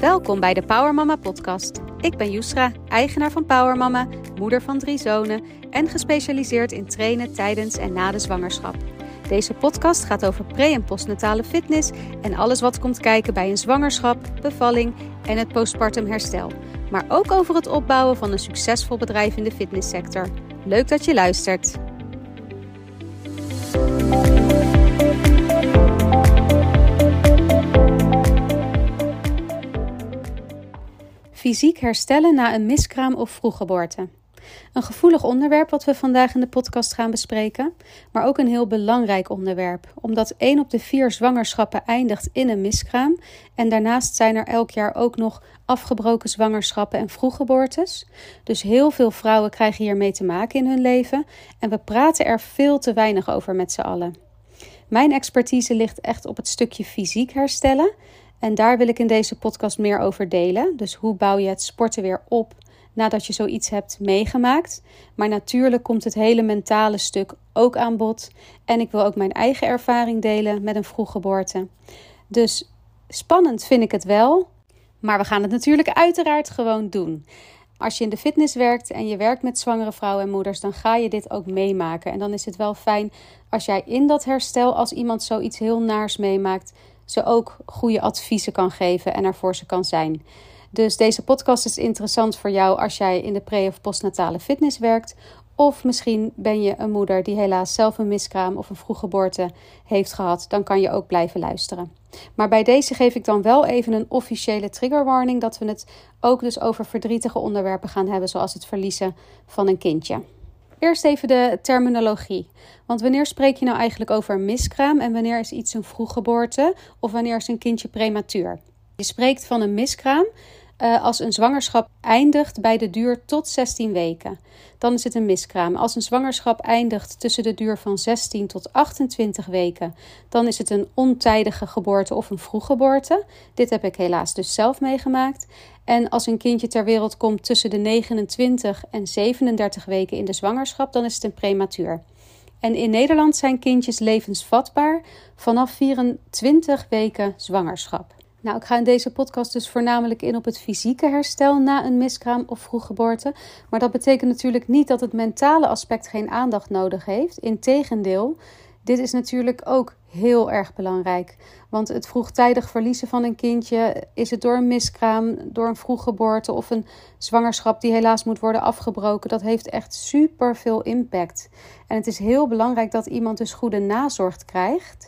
Welkom bij de Power Mama podcast. Ik ben Yusra, eigenaar van Power Mama, moeder van 3 zonen en gespecialiseerd in trainen tijdens en na de zwangerschap. Deze podcast gaat over pre- en postnatale fitness en alles wat komt kijken bij een zwangerschap, bevalling en het postpartum herstel. Maar ook over het opbouwen van een succesvol bedrijf in de fitnesssector. Leuk dat je luistert. Fysiek herstellen na een miskraam of vroeggeboorte. Een gevoelig onderwerp wat we vandaag in de podcast gaan bespreken, maar ook een heel belangrijk onderwerp, omdat 1 op de 4 zwangerschappen eindigt in een miskraam en daarnaast zijn er elk jaar ook nog afgebroken zwangerschappen en vroeggeboortes. Dus heel veel vrouwen krijgen hiermee te maken in hun leven en we praten er veel te weinig over met z'n allen. Mijn expertise ligt echt op het stukje fysiek herstellen. En daar wil ik in deze podcast meer over delen. Dus hoe bouw je het sporten weer op nadat je zoiets hebt meegemaakt. Maar natuurlijk komt het hele mentale stuk ook aan bod. En ik wil ook mijn eigen ervaring delen met een vroeggeboorte. Dus spannend vind ik het wel. Maar we gaan het natuurlijk uiteraard gewoon doen. Als je in de fitness werkt en je werkt met zwangere vrouwen en moeders, dan ga je dit ook meemaken. En dan is het wel fijn als jij in dat herstel, als iemand zoiets heel naars meemaakt, ze ook goede adviezen kan geven en er voor ze kan zijn. Dus deze podcast is interessant voor jou als jij in de pre- of postnatale fitness werkt. Of misschien ben je een moeder die helaas zelf een miskraam of een vroeggeboorte heeft gehad. Dan kan je ook blijven luisteren. Maar bij deze geef ik dan wel even een officiële triggerwarning dat we het ook dus over verdrietige onderwerpen gaan hebben, zoals het verliezen van een kindje. Eerst even de terminologie. Want wanneer spreek je nou eigenlijk over een miskraam en wanneer is iets een vroeggeboorte of wanneer is een kindje prematuur? Je spreekt van een miskraam als een zwangerschap eindigt bij de duur tot 16 weken. Dan is het een miskraam. Als een zwangerschap eindigt tussen de duur van 16 tot 28 weken, dan is het een ontijdige geboorte of een vroeggeboorte. Dit heb ik helaas dus zelf meegemaakt. En als een kindje ter wereld komt tussen de 29 en 37 weken in de zwangerschap, dan is het een prematuur. En in Nederland zijn kindjes levensvatbaar vanaf 24 weken zwangerschap. Nou, ik ga in deze podcast dus voornamelijk in op het fysieke herstel na een miskraam of vroeggeboorte. Maar dat betekent natuurlijk niet dat het mentale aspect geen aandacht nodig heeft. Integendeel, dit is natuurlijk ook heel erg belangrijk. Want het vroegtijdig verliezen van een kindje, is het door een miskraam, door een vroeggeboorte of een zwangerschap die helaas moet worden afgebroken, dat heeft echt super veel impact. En het is heel belangrijk dat iemand dus goede nazorg krijgt.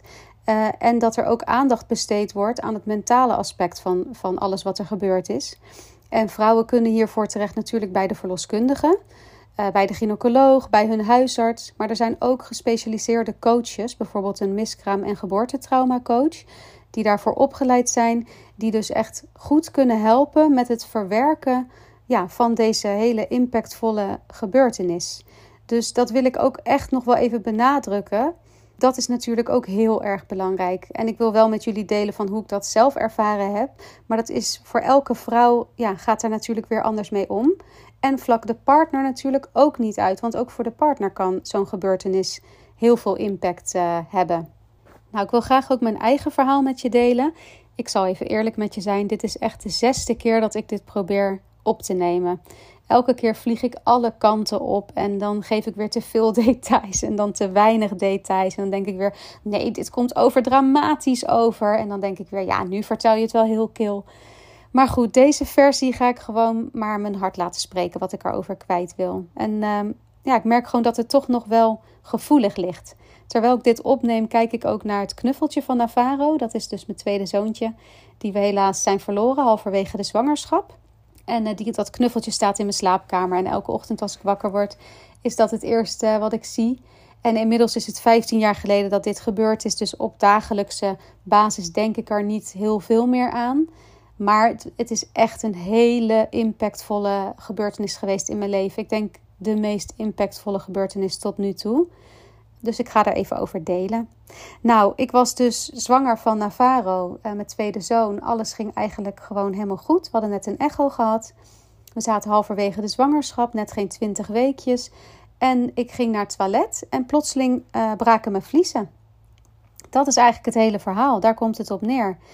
En dat er ook aandacht besteed wordt aan het mentale aspect van alles wat er gebeurd is. En vrouwen kunnen hiervoor terecht natuurlijk bij de verloskundige, bij de gynaecoloog, bij hun huisarts. Maar er zijn ook gespecialiseerde coaches, bijvoorbeeld een miskraam- en geboortetraumacoach, die daarvoor opgeleid zijn, die dus echt goed kunnen helpen met het verwerken van deze hele impactvolle gebeurtenis. Dus dat wil ik ook echt nog wel even benadrukken. Dat is natuurlijk ook heel erg belangrijk. En ik wil wel met jullie delen van hoe ik dat zelf ervaren heb. Maar dat is voor elke vrouw, gaat daar natuurlijk weer anders mee om. En vlak de partner natuurlijk ook niet uit. Want ook voor de partner kan zo'n gebeurtenis heel veel impact hebben. Nou, ik wil graag ook mijn eigen verhaal met je delen. Ik zal even eerlijk met je zijn. Dit is echt de 6e keer dat ik dit probeer op te nemen. Elke keer vlieg ik alle kanten op en dan geef ik weer te veel details en dan te weinig details. En dan denk ik weer, nee, dit komt dramatisch over. En dan denk ik weer, nu vertel je het wel heel kil. Maar goed, deze versie ga ik gewoon maar mijn hart laten spreken wat ik erover kwijt wil. En ik merk gewoon dat het toch nog wel gevoelig ligt. Terwijl ik dit opneem, kijk ik ook naar het knuffeltje van Navarro. Dat is dus mijn tweede zoontje, die we helaas zijn verloren halverwege de zwangerschap. En dat knuffeltje staat in mijn slaapkamer. En elke ochtend als ik wakker word, is dat het eerste wat ik zie. En inmiddels is het 15 jaar geleden dat dit gebeurd is. Dus op dagelijkse basis denk ik er niet heel veel meer aan. Maar het is echt een hele impactvolle gebeurtenis geweest in mijn leven. Ik denk de meest impactvolle gebeurtenis tot nu toe. Dus ik ga daar even over delen. Nou, ik was dus zwanger van Navarro, mijn tweede zoon. Alles ging eigenlijk gewoon helemaal goed. We hadden net een echo gehad. We zaten halverwege de zwangerschap, net geen 20 weekjes. En ik ging naar het toilet en plotseling braken mijn vliezen. Dat is eigenlijk het hele verhaal, daar komt het op neer.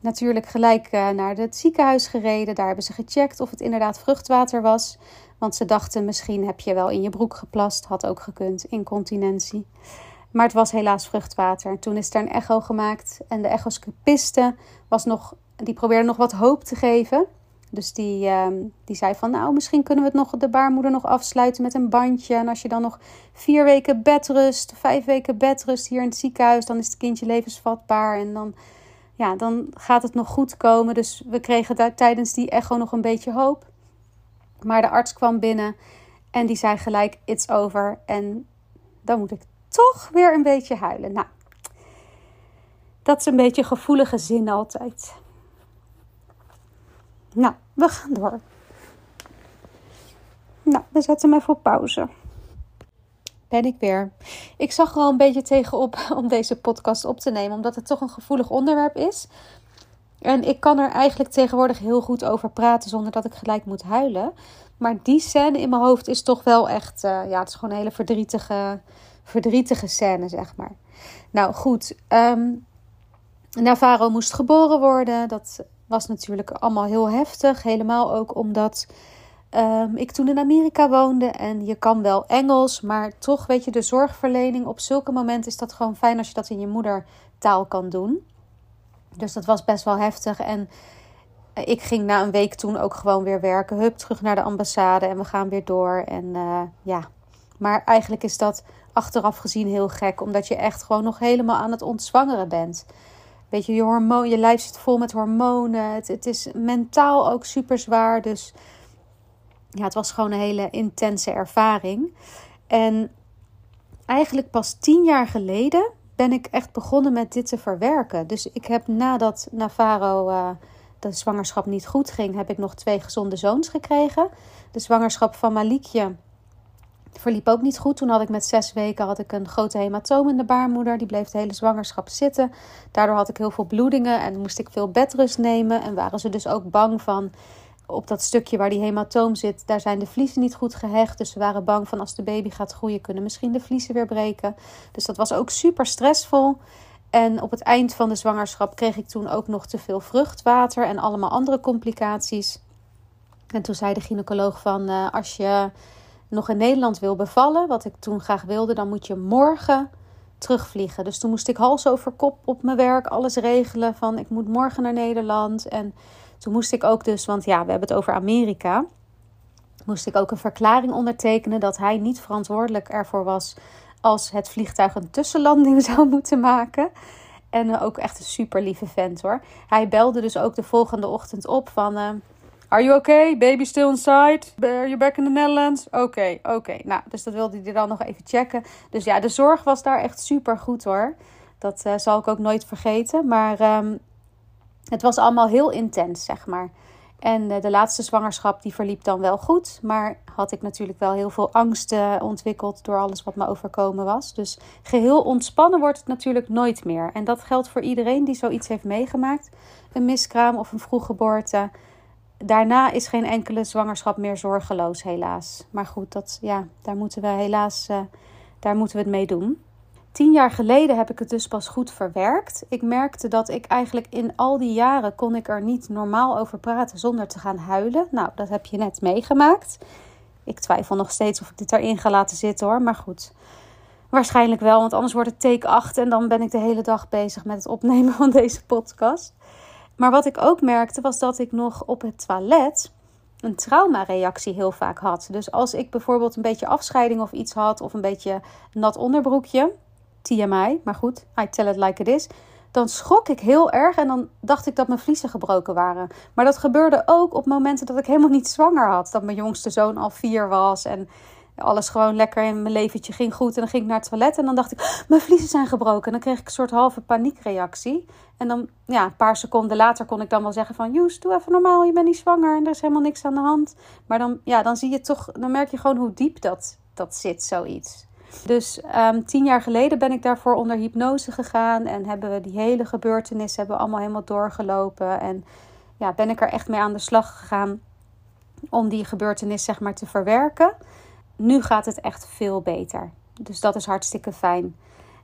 natuurlijk gelijk naar het ziekenhuis gereden. Daar hebben ze gecheckt of het inderdaad vruchtwater was. Want ze dachten, misschien heb je wel in je broek geplast. Had ook gekund, incontinentie. Maar het was helaas vruchtwater. Toen is er een echo gemaakt. En de echoscopiste die probeerde nog wat hoop te geven. Dus die zei van, nou, misschien kunnen we de baarmoeder nog afsluiten met een bandje. En als je dan nog 4 weken bedrust, 5 weken bedrust hier in het ziekenhuis, dan is het kindje levensvatbaar. En dan gaat het nog goed komen. Dus we kregen daar tijdens die echo nog een beetje hoop. Maar de arts kwam binnen en die zei gelijk, it's over. En dan moet ik toch weer een beetje huilen. Nou, dat is een beetje gevoelige zin altijd. Nou, we gaan door. Nou, we zetten hem even op pauze. Ben ik weer. Ik zag er al een beetje tegenop om deze podcast op te nemen, omdat het toch een gevoelig onderwerp is. En ik kan er eigenlijk tegenwoordig heel goed over praten zonder dat ik gelijk moet huilen. Maar die scène in mijn hoofd is toch wel echt, het is gewoon een hele verdrietige scène, zeg maar. Nou goed, Navarro moest geboren worden. Dat was natuurlijk allemaal heel heftig. Helemaal ook omdat ik toen in Amerika woonde. En je kan wel Engels, maar toch weet je, de zorgverlening op zulke momenten is dat gewoon fijn als je dat in je moedertaal kan doen. Dus dat was best wel heftig. En ik ging na een week toen ook gewoon weer werken. Hup, terug naar de ambassade en we gaan weer door. En maar eigenlijk is dat achteraf gezien heel gek. Omdat je echt gewoon nog helemaal aan het ontzwangeren bent. Weet je, je lijf zit vol met hormonen. Het is mentaal ook super zwaar. Dus ja, het was gewoon een hele intense ervaring. En eigenlijk pas 10 jaar geleden ben ik echt begonnen met dit te verwerken. Dus ik heb nadat Navarro de zwangerschap niet goed ging, heb ik nog 2 gezonde zoons gekregen. De zwangerschap van Malikje verliep ook niet goed. Toen had ik met 6 weken een grote hematoom in de baarmoeder. Die bleef de hele zwangerschap zitten. Daardoor had ik heel veel bloedingen en moest ik veel bedrust nemen. En waren ze dus ook bang van, op dat stukje waar die hematoom zit, daar zijn de vliezen niet goed gehecht. Dus ze waren bang van, als de baby gaat groeien, kunnen misschien de vliezen weer breken. Dus dat was ook super stressvol. En op het eind van de zwangerschap kreeg ik toen ook nog te veel vruchtwater en allemaal andere complicaties. En toen zei de gynaecoloog van, als je nog in Nederland wil bevallen, wat ik toen graag wilde, dan moet je morgen terugvliegen. Dus toen moest ik hals over kop op mijn werk alles regelen van, ik moet morgen naar Nederland. En toen moest ik ook dus, want ja, we hebben het over Amerika, moest ik ook een verklaring ondertekenen dat hij niet verantwoordelijk ervoor was als het vliegtuig een tussenlanding zou moeten maken. En ook echt een super lieve vent hoor. Hij belde dus ook de volgende ochtend op van, are you okay? Baby still inside? Are you back in the Netherlands? Oké. Nou, dus dat wilde hij dan nog even checken. Dus ja, de zorg was daar echt super goed hoor. Dat zal ik ook nooit vergeten. Maar het was allemaal heel intens, zeg maar. En de laatste zwangerschap die verliep dan wel goed. Maar had ik natuurlijk wel heel veel angst ontwikkeld door alles wat me overkomen was. Dus geheel ontspannen wordt het natuurlijk nooit meer. En dat geldt voor iedereen die zoiets heeft meegemaakt. Een miskraam of een vroeggeboorte. Daarna is geen enkele zwangerschap meer zorgeloos, helaas. Maar goed, daar moeten we het mee doen. 10 jaar geleden heb ik het dus pas goed verwerkt. Ik merkte dat ik eigenlijk in al die jaren kon ik er niet normaal over praten zonder te gaan huilen. Nou, dat heb je net meegemaakt. Ik twijfel nog steeds of ik dit erin ga laten zitten hoor, maar goed. Waarschijnlijk wel, want anders wordt het take 8 en dan ben ik de hele dag bezig met het opnemen van deze podcast. Maar wat ik ook merkte was dat ik nog op het toilet een traumareactie heel vaak had. Dus als ik bijvoorbeeld een beetje afscheiding of iets had of een beetje nat onderbroekje, TMI, maar goed, I tell it like it is, dan schrok ik heel erg en dan dacht ik dat mijn vliezen gebroken waren. Maar dat gebeurde ook op momenten dat ik helemaal niet zwanger had. Dat mijn jongste zoon al 4 was en alles gewoon lekker in mijn leventje ging goed. En dan ging ik naar het toilet en dan dacht ik, mijn vliezen zijn gebroken. En dan kreeg ik een soort halve paniekreactie. En dan, een paar seconden later kon ik dan wel zeggen van, Joes, doe even normaal, je bent niet zwanger en er is helemaal niks aan de hand. Maar dan zie je toch, dan merk je gewoon hoe diep dat zit, zoiets. Dus 10 jaar geleden ben ik daarvoor onder hypnose gegaan en hebben we die hele gebeurtenis allemaal helemaal doorgelopen. En ben ik er echt mee aan de slag gegaan om die gebeurtenis zeg maar te verwerken. Nu gaat het echt veel beter. Dus dat is hartstikke fijn.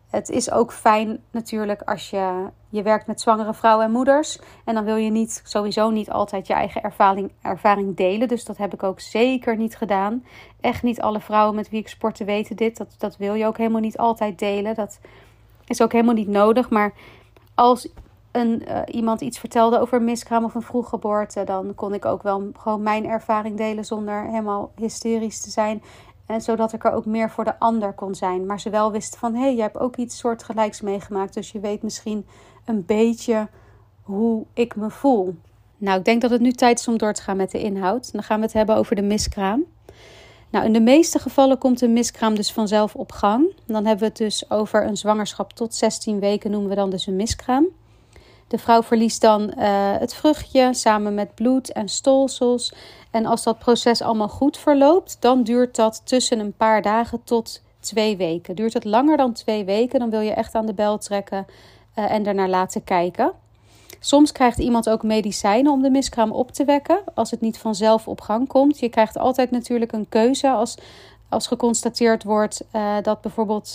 Het is ook fijn natuurlijk als je werkt met zwangere vrouwen en moeders. En dan wil je sowieso niet altijd je eigen ervaring delen. Dus dat heb ik ook zeker niet gedaan. Echt niet alle vrouwen met wie ik sportte weten dit. Dat wil je ook helemaal niet altijd delen. Dat is ook helemaal niet nodig. Maar als iemand iets vertelde over een miskraam of een vroeggeboorte, dan kon ik ook wel gewoon mijn ervaring delen zonder helemaal hysterisch te zijn. En zodat ik er ook meer voor de ander kon zijn. Maar ze wel wisten van, je hebt ook iets soortgelijks meegemaakt. Dus je weet misschien een beetje hoe ik me voel. Nou, ik denk dat het nu tijd is om door te gaan met de inhoud. Dan gaan we het hebben over de miskraam. Nou, in de meeste gevallen komt een miskraam dus vanzelf op gang. Dan hebben we het dus over een zwangerschap tot 16 weken, noemen we dan dus een miskraam. De vrouw verliest dan het vruchtje samen met bloed en stolsels. En als dat proces allemaal goed verloopt, dan duurt dat tussen een paar dagen tot 2 weken. Duurt het langer dan 2 weken, dan wil je echt aan de bel trekken en ernaar laten kijken. Soms krijgt iemand ook medicijnen om de miskraam op te wekken, als het niet vanzelf op gang komt. Je krijgt altijd natuurlijk een keuze als geconstateerd wordt dat bijvoorbeeld...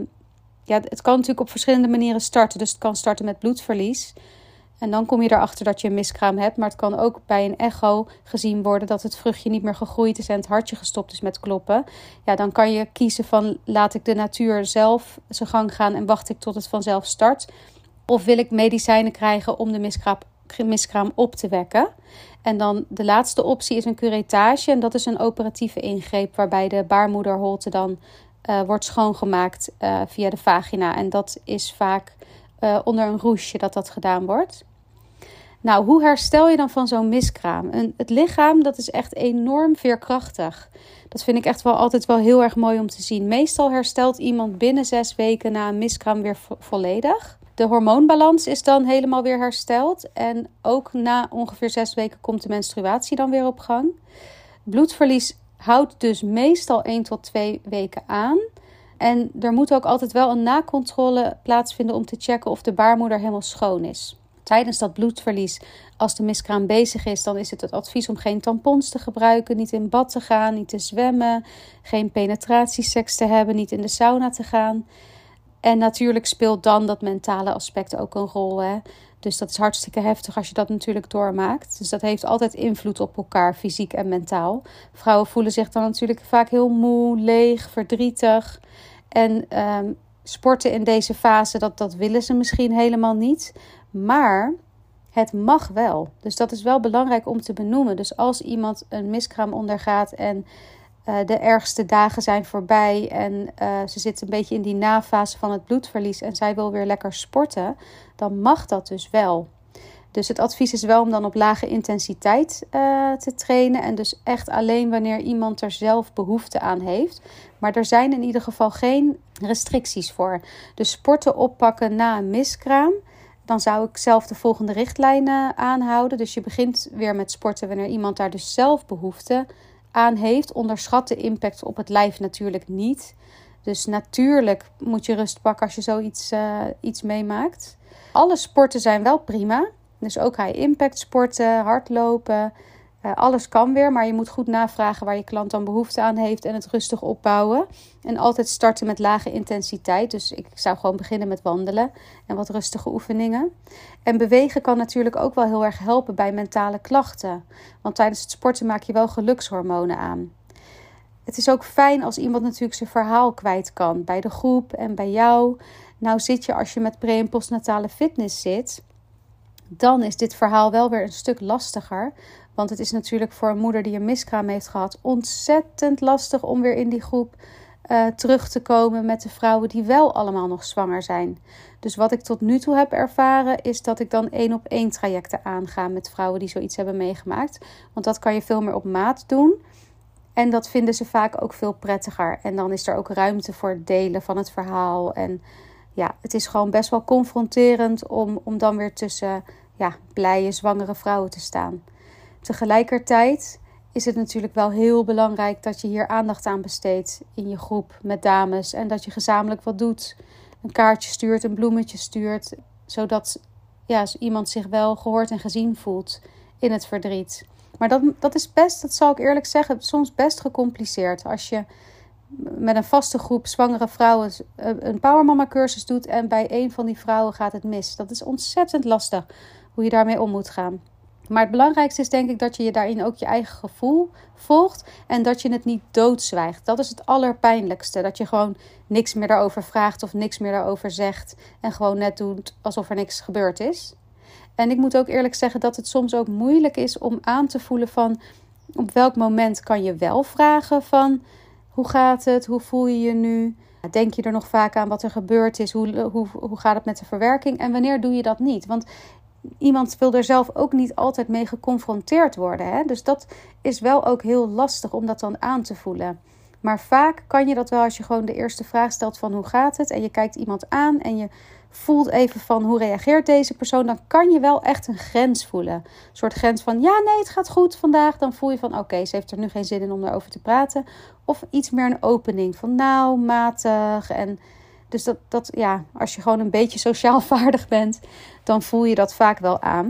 het kan natuurlijk op verschillende manieren starten. Dus het kan starten met bloedverlies. En dan kom je erachter dat je een miskraam hebt. Maar het kan ook bij een echo gezien worden dat het vruchtje niet meer gegroeid is en het hartje gestopt is met kloppen. Ja, dan kan je kiezen van, laat ik de natuur zelf zijn gang gaan en wacht ik tot het vanzelf start. Of wil ik medicijnen krijgen om de miskraam op te wekken. En dan de laatste optie is een curettage. En dat is een operatieve ingreep waarbij de baarmoederholte dan wordt schoongemaakt via de vagina. En dat is vaak onder een roesje dat gedaan wordt. Nou, hoe herstel je dan van zo'n miskraam? Het lichaam, dat is echt enorm veerkrachtig. Dat vind ik echt wel altijd wel heel erg mooi om te zien. Meestal herstelt iemand binnen 6 weken na een miskraam weer volledig. De hormoonbalans is dan helemaal weer hersteld. En ook na ongeveer 6 weken komt de menstruatie dan weer op gang. Bloedverlies houdt dus meestal 1 tot 2 weken aan. En er moet ook altijd wel een nakontrole plaatsvinden om te checken of de baarmoeder helemaal schoon is. Tijdens dat bloedverlies, als de miskraam bezig is, dan is het advies om geen tampons te gebruiken, niet in bad te gaan, niet te zwemmen, geen penetratieseks te hebben, niet in de sauna te gaan. En natuurlijk speelt dan dat mentale aspect ook een rol, hè? Dus dat is hartstikke heftig als je dat natuurlijk doormaakt. Dus dat heeft altijd invloed op elkaar, fysiek en mentaal. Vrouwen voelen zich dan natuurlijk vaak heel moe, leeg, verdrietig. En sporten in deze fase, dat willen ze misschien helemaal niet. Maar het mag wel. Dus dat is wel belangrijk om te benoemen. Dus als iemand een miskraam ondergaat en de ergste dagen zijn voorbij en ze zit een beetje in die nafase van het bloedverlies en zij wil weer lekker sporten, dan mag dat dus wel. Dus het advies is wel om dan op lage intensiteit te trainen en dus echt alleen wanneer iemand er zelf behoefte aan heeft. Maar er zijn in ieder geval geen restricties voor. Dus sporten oppakken na een miskraam, dan zou ik zelf de volgende richtlijnen aanhouden. Dus je begint weer met sporten wanneer iemand daar dus zelf behoefte aan heeft. Onderschat de impact op het lijf natuurlijk niet. Dus natuurlijk moet je rust pakken als je zoiets iets meemaakt. Alle sporten zijn wel prima. Dus ook high impact sporten, hardlopen. Alles kan weer, maar je moet goed navragen waar je klant dan behoefte aan heeft en het rustig opbouwen. En altijd starten met lage intensiteit. Dus ik zou gewoon beginnen met wandelen en wat rustige oefeningen. En bewegen kan natuurlijk ook wel heel erg helpen bij mentale klachten. Want tijdens het sporten maak je wel gelukshormonen aan. Het is ook fijn als iemand natuurlijk zijn verhaal kwijt kan bij de groep en bij jou. Nou zit je als je met pre- en postnatale fitness zit, dan is dit verhaal wel weer een stuk lastiger. Want het is natuurlijk voor een moeder die een miskraam heeft gehad ontzettend lastig om weer in die groep terug te komen met de vrouwen die wel allemaal nog zwanger zijn. Dus wat ik tot nu toe heb ervaren is dat ik dan 1-op-1 trajecten aanga met vrouwen die zoiets hebben meegemaakt. Want dat kan je veel meer op maat doen. En dat vinden ze vaak ook veel prettiger. En dan is er ook ruimte voor het delen van het verhaal. En ja, het is gewoon best wel confronterend om dan weer tussen blije, zwangere vrouwen te staan. Tegelijkertijd is het natuurlijk wel heel belangrijk dat je hier aandacht aan besteedt in je groep met dames. En dat je gezamenlijk wat doet. Een kaartje stuurt, een bloemetje stuurt. Zodat iemand zich wel gehoord en gezien voelt in het verdriet. Maar dat is best, dat zal ik eerlijk zeggen, soms best gecompliceerd. Als je met een vaste groep zwangere vrouwen een Powermama cursus doet en bij een van die vrouwen gaat het mis. Dat is ontzettend lastig hoe je daarmee om moet gaan. Maar het belangrijkste is denk ik dat je daarin ook je eigen gevoel volgt en dat je het niet doodzwijgt. Dat is het allerpijnlijkste. Dat je gewoon niks meer daarover vraagt of niks meer daarover zegt en gewoon net doet alsof er niks gebeurd is. En ik moet ook eerlijk zeggen dat het soms ook moeilijk is om aan te voelen van op welk moment kan je wel vragen van hoe gaat het, hoe voel je je nu? Denk je er nog vaak aan wat er gebeurd is? Hoe gaat het met de verwerking? En wanneer doe je dat niet? Want iemand wil er zelf ook niet altijd mee geconfronteerd worden. Hè? Dus dat is wel ook heel lastig om dat dan aan te voelen. Maar vaak kan je dat wel als je gewoon de eerste vraag stelt van hoe gaat het? En je kijkt iemand aan en je voelt even van hoe reageert deze persoon. Dan kan je wel echt een grens voelen. Een soort grens van ja, nee, het gaat goed vandaag. Dan voel je van oké, ze heeft er nu geen zin in om daarover te praten. Of iets meer een opening van nou, matig. En dus dat ja, als je gewoon een beetje sociaal vaardig bent, dan voel je dat vaak wel aan.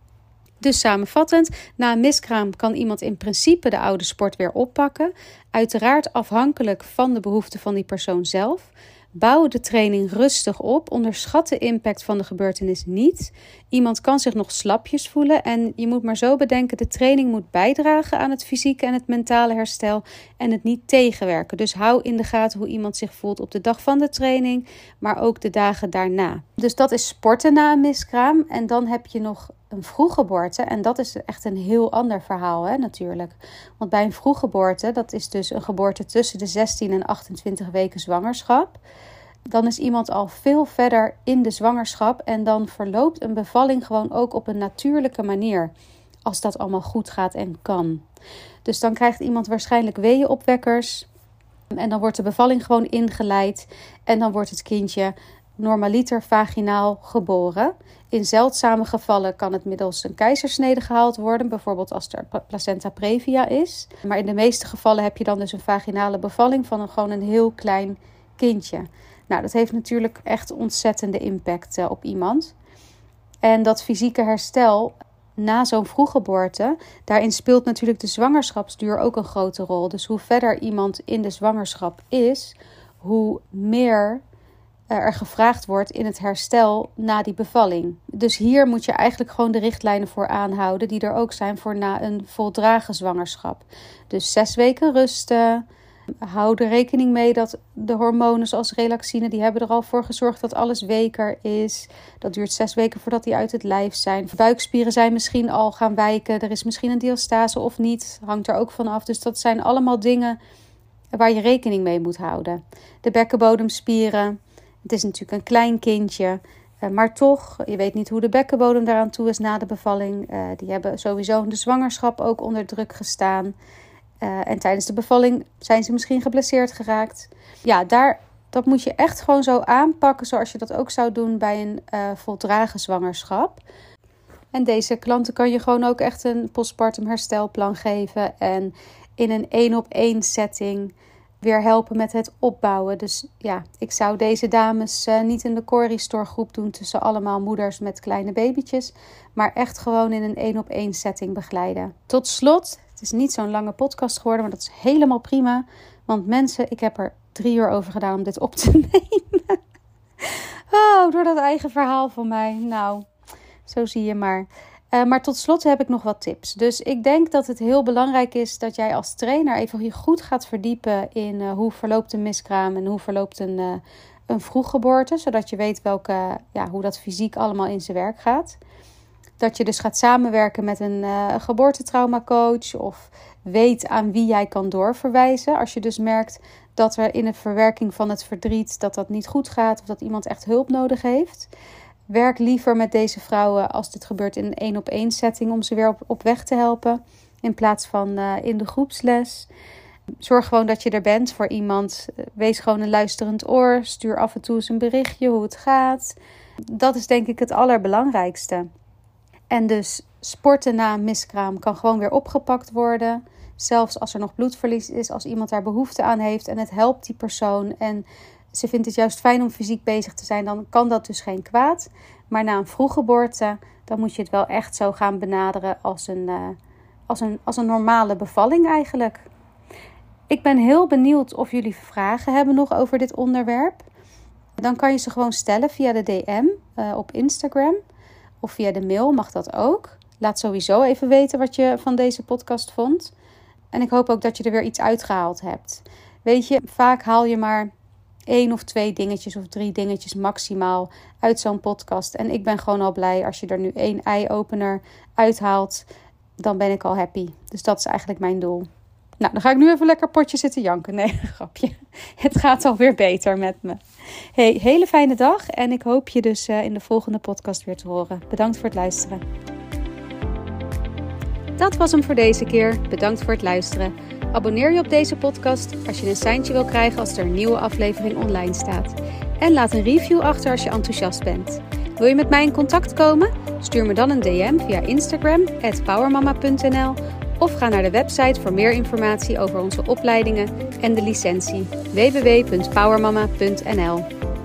Dus samenvattend, na een miskraam kan iemand in principe de oude sport weer oppakken. Uiteraard afhankelijk van de behoeften van die persoon zelf. Bouw de training rustig op. Onderschat de impact van de gebeurtenis niet. Iemand kan zich nog slapjes voelen. En je moet maar zo bedenken, de training moet bijdragen aan het fysieke en het mentale herstel. En het niet tegenwerken. Dus hou in de gaten hoe iemand zich voelt op de dag van de training. Maar ook de dagen daarna. Dus dat is sporten na een miskraam. En dan heb je nog een vroeggeboorte. En dat is echt een heel ander verhaal natuurlijk. Want bij een vroeggeboorte, dat is dus een geboorte tussen de 16 en 28 weken zwangerschap. Dan is iemand al veel verder in de zwangerschap. En dan verloopt een bevalling gewoon ook op een natuurlijke manier. Als dat allemaal goed gaat en kan. Dus dan krijgt iemand waarschijnlijk weeënopwekkers. En dan wordt de bevalling gewoon ingeleid. En dan wordt het kindje normaliter vaginaal geboren. In zeldzame gevallen kan het middels een keizersnede gehaald worden. Bijvoorbeeld als er placenta previa is. Maar in de meeste gevallen heb je dan dus een vaginale bevalling van gewoon een heel klein kindje. Nou, dat heeft natuurlijk echt ontzettende impact op iemand. En dat fysieke herstel na zo'n vroeggeboorte, daarin speelt natuurlijk de zwangerschapsduur ook een grote rol. Dus hoe verder iemand in de zwangerschap is, hoe meer er gevraagd wordt in het herstel na die bevalling. Dus hier moet je eigenlijk gewoon de richtlijnen voor aanhouden die er ook zijn voor na een voldragen zwangerschap. Dus 6 weken rusten. Hou er rekening mee dat de hormonen zoals relaxine, die hebben er al voor gezorgd dat alles weker is. Dat duurt 6 weken voordat die uit het lijf zijn. Buikspieren zijn misschien al gaan wijken. Er is misschien een diastase of niet. Hangt er ook van af. Dus dat zijn allemaal dingen waar je rekening mee moet houden. De bekkenbodemspieren. Het is natuurlijk een klein kindje. Maar toch, je weet niet hoe de bekkenbodem daaraan toe is na de bevalling. Die hebben sowieso in de zwangerschap ook onder druk gestaan. En tijdens de bevalling zijn ze misschien geblesseerd geraakt. Ja, dat moet je echt gewoon zo aanpakken zoals je dat ook zou doen bij een voldragen zwangerschap. En deze klanten kan je gewoon ook echt een postpartum herstelplan geven. En in een 1-op-1 setting weer helpen met het opbouwen. Dus ja, ik zou deze dames niet in de Cori Store groep doen tussen allemaal moeders met kleine babytjes. Maar echt gewoon in een 1-op-1 setting begeleiden. Tot slot, het is niet zo'n lange podcast geworden, maar dat is helemaal prima. Want mensen, ik heb er 3 uur over gedaan om dit op te nemen. Oh, door dat eigen verhaal van mij. Nou, zo zie je maar. Maar tot slot heb ik nog wat tips. Dus ik denk dat het heel belangrijk is dat jij als trainer even je goed gaat verdiepen in hoe verloopt een miskraam en hoe verloopt een vroeggeboorte. Zodat je weet hoe dat fysiek allemaal in zijn werk gaat. Dat je dus gaat samenwerken met een geboortetraumacoach of weet aan wie jij kan doorverwijzen. Als je dus merkt dat er in de verwerking van het verdriet dat niet goed gaat of dat iemand echt hulp nodig heeft. Werk liever met deze vrouwen als dit gebeurt in een 1-op-1 setting om ze weer op weg te helpen. In plaats van in de groepsles. Zorg gewoon dat je er bent voor iemand. Wees gewoon een luisterend oor. Stuur af en toe eens een berichtje hoe het gaat. Dat is denk ik het allerbelangrijkste. En dus sporten na een miskraam kan gewoon weer opgepakt worden. Zelfs als er nog bloedverlies is, als iemand daar behoefte aan heeft en het helpt die persoon en ze vindt het juist fijn om fysiek bezig te zijn, dan kan dat dus geen kwaad. Maar na een vroeggeboorte, dan moet je het wel echt zo gaan benaderen als een normale bevalling eigenlijk. Ik ben heel benieuwd of jullie vragen hebben nog over dit onderwerp. Dan kan je ze gewoon stellen via de DM op Instagram of via de mail, mag dat ook. Laat sowieso even weten wat je van deze podcast vond. En ik hoop ook dat je er weer iets uitgehaald hebt. Weet je, vaak haal je maar 1 of 2 dingetjes of 3 dingetjes maximaal uit zo'n podcast. En ik ben gewoon al blij als je er nu 1 eye-opener uithaalt. Dan ben ik al happy. Dus dat is eigenlijk mijn doel. Nou, dan ga ik nu even lekker potje zitten janken. Nee, grapje. Het gaat alweer beter met me. Hey, hele fijne dag. En ik hoop je dus in de volgende podcast weer te horen. Bedankt voor het luisteren. Dat was hem voor deze keer. Bedankt voor het luisteren. Abonneer je op deze podcast als je een seintje wil krijgen als er een nieuwe aflevering online staat. En laat een review achter als je enthousiast bent. Wil je met mij in contact komen? Stuur me dan een DM via Instagram @powermama.nl of ga naar de website voor meer informatie over onze opleidingen en de licentie www.powermama.nl.